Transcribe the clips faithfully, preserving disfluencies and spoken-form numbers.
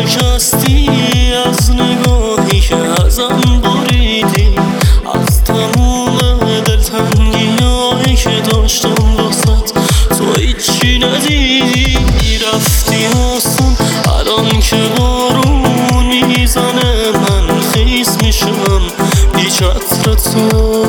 شکستی از نگاهی که ازم بریدی، از تموم دلتنگیایی که داشتم واسط تو هیچی ندیدی. رفتی آسون الان که بارون میزنه من خیس میشم بی چتر تو،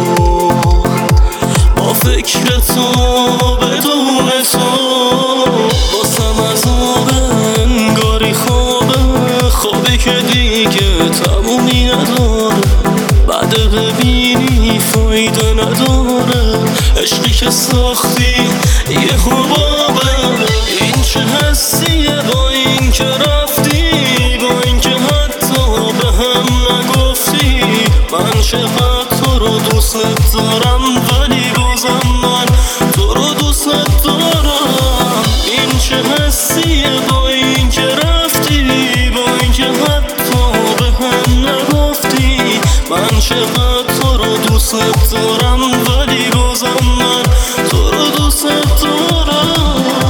با فکر تو بدون تو واسم عذابه، انگاری خوابه، خوابی که دیگه تمومی نداره، بعد ببینی فایده نداره، عشقی که ساختی یه حبابه. این چه حسیه با این که رفتی، با این که حتی به هم نگفتی من چقدر تو رو دوست دارم، ولی بازم من تو رو دوست دارم. این چه حسیه با این که رفتی، با این که حتی به هم نگفتی من چقدر تو رو دوست دارم، ولی بازم من تو رو دوست دارم.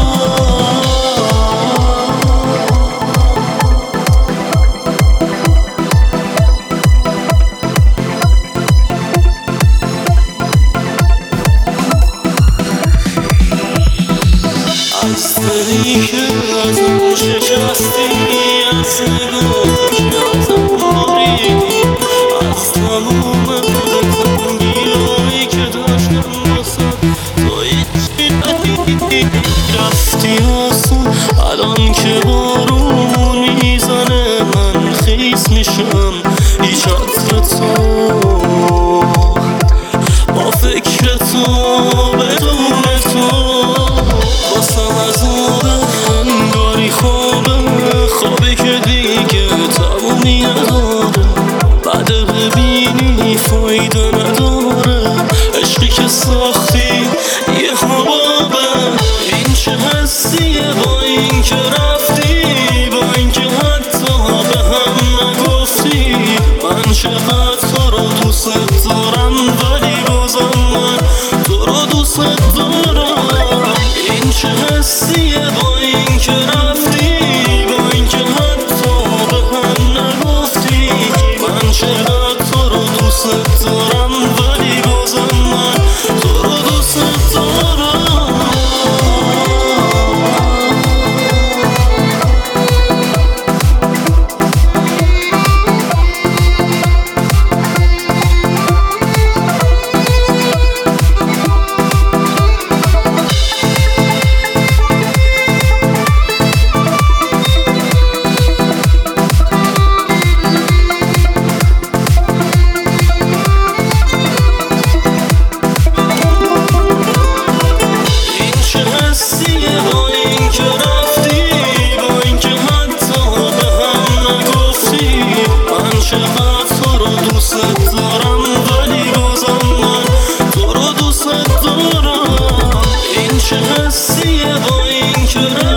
از دلی که ازم شکستی، از نگاهی که ازم بریدی، از تموم دلتنگیایی که داشتم واسه تو هیچی ندیدی. رفتی آسون الان که بارون میزنه من خیس میشم بی چتر تو، با فکر تو بدون تو واسم عذابه، انگاری خوابه، خوابی که دیگه تمومی نداره، بعد ببینی فایده نداره، عشقی که ساختی یه حبابه. این چه حسیه با این که رفتی، با این که حتی به هم نگفتی من چقدر تو رو دوست دارم، ولی بازم من تو رو دوست دارم. این چه حسیه با این که رفتی، با این که حتی به هم نگفتی من چقدر تو رو دوست دارم، ولی بازم من تو رو دوست دارم. چقدر تو رو دوست دارم، ولی بازم من تو رو دوست دارم. این چه حسیه با این که